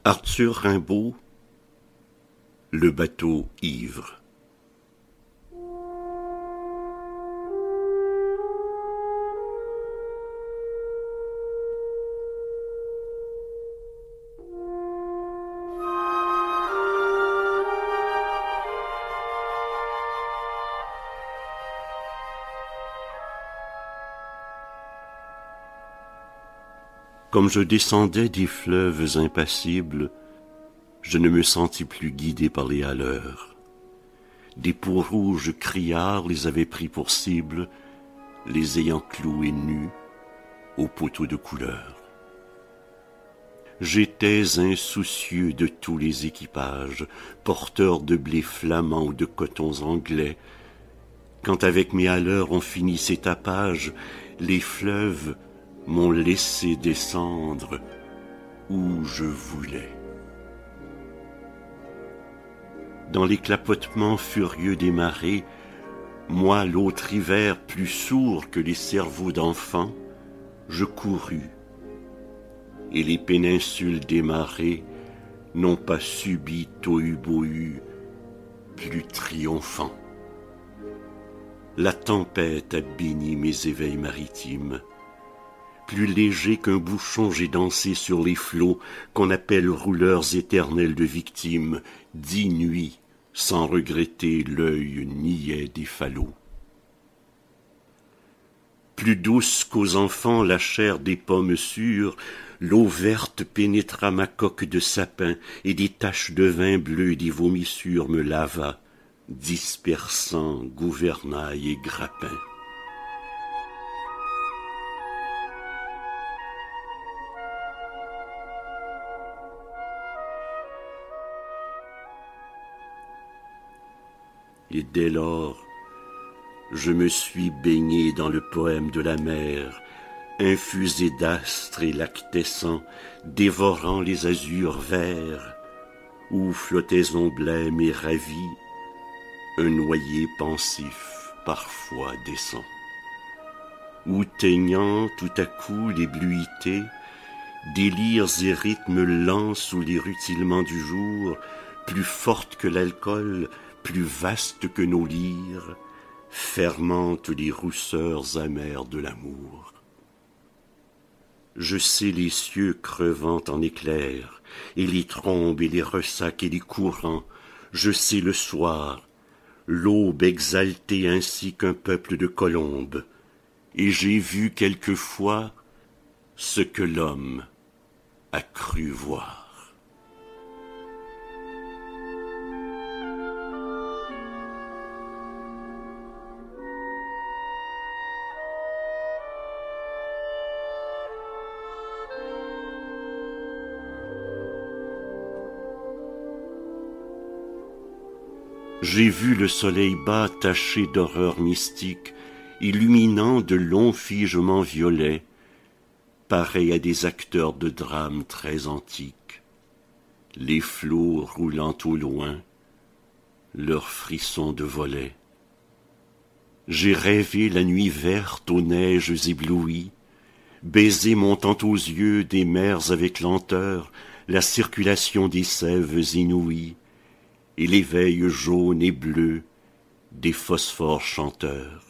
Arthur Rimbaud, Le bateau ivre. Comme je descendais des fleuves impassibles, je ne me sentis plus guidé par les haleurs. Des peaux rouges criards les avaient pris pour cible, les ayant cloués nus aux poteaux de couleur. J'étais insoucieux de tous les équipages, porteur de blé flamand ou de cotons anglais. Quand avec mes haleurs on finit ces tapages, les fleuves m'ont laissé descendre où je voulais. Dans les clapotements furieux des marées, moi, l'autre hiver, plus sourd que les cerveaux d'enfants, je courus, et les péninsules des marées n'ont pas subi tohu-bohu plus triomphant. La tempête a béni mes éveils maritimes. Plus léger qu'un bouchon, j'ai dansé sur les flots qu'on appelle rouleurs éternels de victimes, 10 nuits, sans regretter l'œil niais des falots. Plus douce qu'aux enfants la chair des pommes sûres, l'eau verte pénétra ma coque de sapin, et des taches de vin bleu et des vomissures me lava, dispersant gouvernail et grappin. Et dès lors, je me suis baigné dans le poème de la mer, infusé d'astres et lactescents, dévorant les azurs verts, où flottaison blême et ravie, un noyer pensif parfois descend. Où teignant tout à coup les bluités, délires et rythmes lents sous les rutilements du jour, plus fortes que l'alcool, plus vastes que nos lyres, fermentent les rousseurs amères de l'amour. Je sais les cieux crevant en éclairs, et les trombes et les ressacs et les courants, je sais le soir, l'aube exaltée ainsi qu'un peuple de colombes, et j'ai vu quelquefois ce que l'homme a cru voir. J'ai vu le soleil bas taché d'horreurs mystiques, illuminant de longs figements violets, pareils à des acteurs de drames très antiques, les flots roulant au loin, leurs frissons de volets. J'ai rêvé la nuit verte aux neiges éblouies, baiser montant aux yeux des mers avec lenteur, la circulation des sèves inouïes, et l'éveil jaune et bleu des phosphores chanteurs.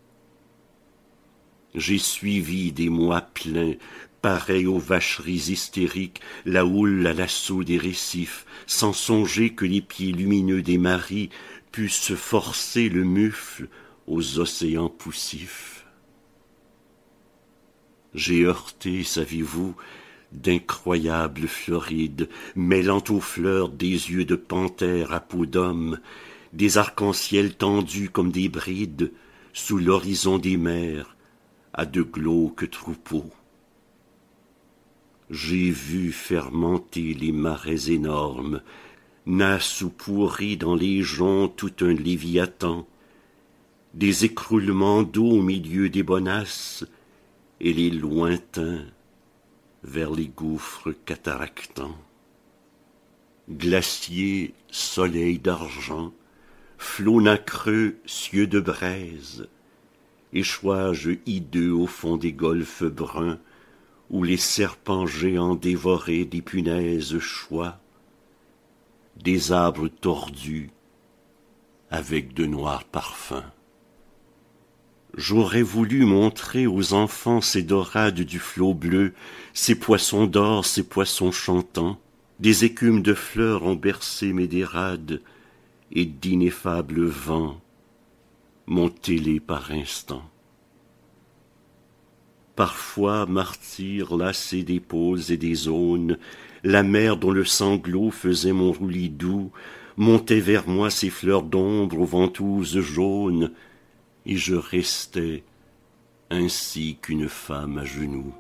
J'ai suivi des mois pleins, pareils aux vacheries hystériques, la houle à l'assaut des récifs, sans songer que les pieds lumineux des maris pussent forcer le mufle aux océans poussifs. J'ai heurté, savez-vous, d'incroyables Florides, mêlant aux fleurs des yeux de panthère à peau d'homme, des arcs-en-ciel tendus comme des brides, sous l'horizon des mers, à de glauques troupeaux. J'ai vu fermenter les marais énormes, nasse ou pourri dans les joncs tout un léviathan, des écroulements d'eau au milieu des bonasses, et les lointains vers les gouffres cataractants. Glacier, soleil d'argent, flots nacreux, cieux de braise, échouages hideux au fond des golfes bruns, où les serpents géants dévoraient des punaises choix, des arbres tordus avec de noirs parfums. J'aurais voulu montrer aux enfants ces dorades du flot bleu, ces poissons d'or, ces poissons chantants, des écumes de fleurs ont bercé mes dérades, et d'ineffables vents montez-les par instants. Parfois, martyr lassé des pôles et des aunes, la mer dont le sanglot faisait mon roulis doux, montait vers moi ses fleurs d'ombre aux ventouses jaunes, et je restais ainsi qu'une femme à genoux.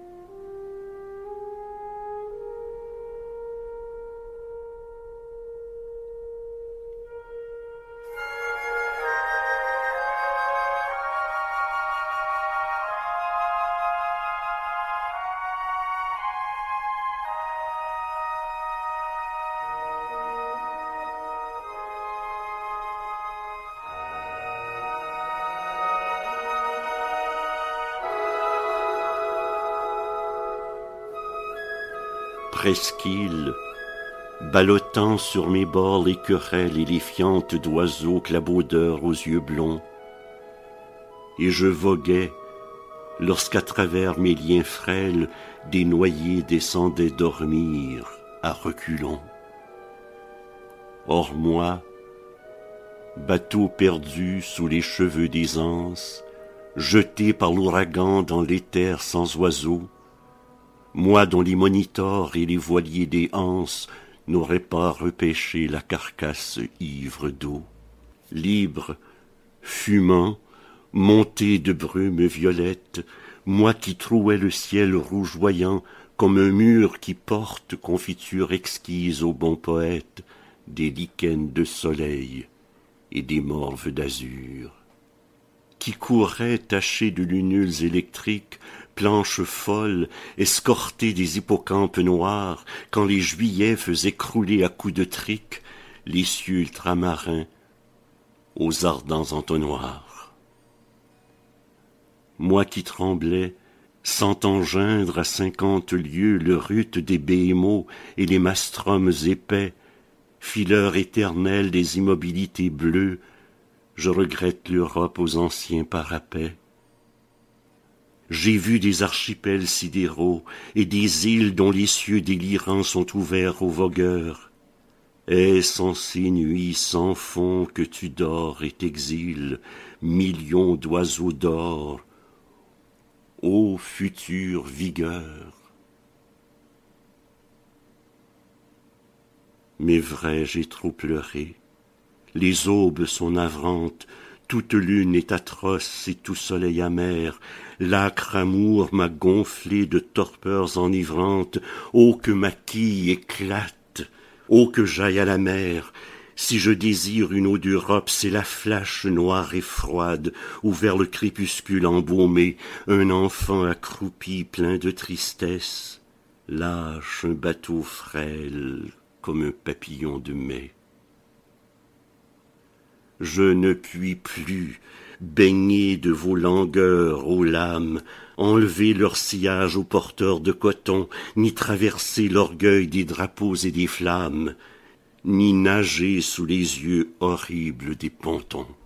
Presqu'île, ballottant sur mes bords les querelles et les fientes d'oiseaux clabaudeurs aux yeux blonds, et je voguais lorsqu'à travers mes liens frêles des noyés descendaient dormir à reculons. Or moi, bateau perdu sous les cheveux des anses, jeté par l'ouragan dans l'éther sans oiseaux, moi dont les monitors et les voiliers des anses n'auraient pas repêché la carcasse ivre d'eau. Libre, fumant, monté de brume violette, moi qui trouais le ciel rougeoyant comme un mur qui porte confiture exquise au bon poète, des lichens de soleil et des morves d'azur. Qui courait taché de lunules électriques, planches folles, escortées des hippocampes noirs, quand les juillets faisaient crouler à coups de trique les cieux ultramarins aux ardents entonnoirs. Moi qui tremblais, sentant geindre à 50 lieues le rut des béhémots et les mastromes épais, fileurs éternels des immobilités bleues, je regrette l'Europe aux anciens parapets. J'ai vu des archipels sidéraux et des îles dont les cieux délirants sont ouverts aux vogueurs. Est-ce en ces nuits sans fond que tu dors et t'exiles, millions d'oiseaux d'or, ô future vigueur? Mais vrai, j'ai trop pleuré. Les aubes sont navrantes, toute lune est atroce et tout soleil amer. L'âcre amour m'a gonflé de torpeurs enivrantes. Oh, que ma quille éclate! Oh, que j'aille à la mer! Si je désire une eau d'Europe, c'est la flache noire et froide, où vers le crépuscule embaumé, un enfant accroupi plein de tristesse lâche un bateau frêle comme un papillon de mai. Je ne puis plus, baigner de vos langueurs, ô lames, enlever leur sillage aux porteurs de coton, ni traverser l'orgueil des drapeaux et des flammes, ni nager sous les yeux horribles des pontons.